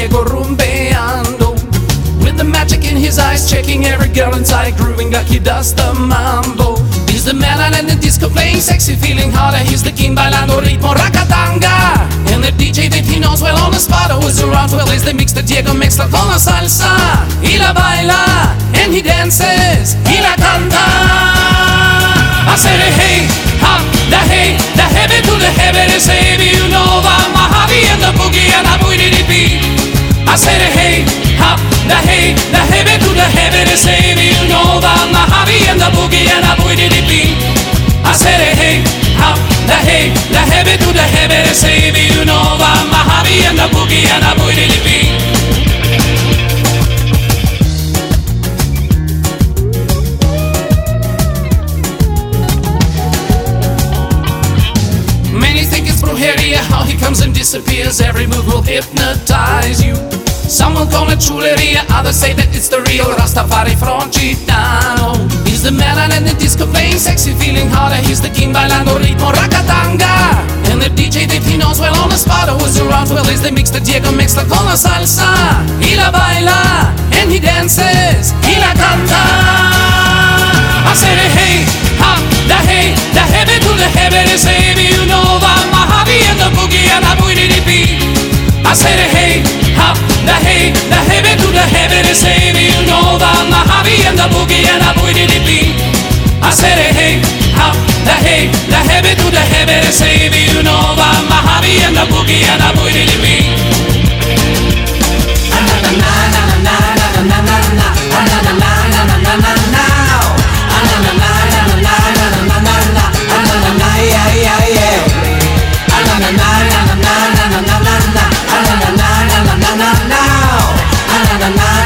Diego rumbeando, with the magic in his eyes, checking every girl inside, grooving like he does the mambo. He's the man out in the disco playing sexy, feeling harder. He's the king bailando ritmo racatanga. And the DJ that he knows well on the spot, always around, well is the mix that Diego mixed con la salsa. Y la baila, and he dances, y la canta. I said hey, ha, the heavy to the heavy, the baby, you know that my hobby and the boogie and the booty the beat. I said hey, ha, the heavy to the heavy, the baby, you know that my hobby and the boogie and the booty the beat. I said hey, ha, the heavy to the heavy, the baby, you know that my hobby and the boogie and the booty the beat. How he comes and disappears, every move will hypnotize you. Some will call it chuleria, others say that it's the real Rastafari from Gitano. He's the man out in the disco playing sexy, feeling harder. He's the king bailando ritmo racatanga. And the DJ that he knows well on the spot, always around, well is the mix that Diego mixed con la salsa. Y la baila, and he dances, y la canta. I said hey, ha, the heavy to the heavy, the baby, you know that my hobby and the boogie and the booty the beat. I said hey, ha, the heavy to the heavy, the baby, you know that my hobby and the boogie and the booty the beat. I said hey, ha, the heavy to the heavy, the baby, you know that my hobby and the boogie and the booty the beat. Na na na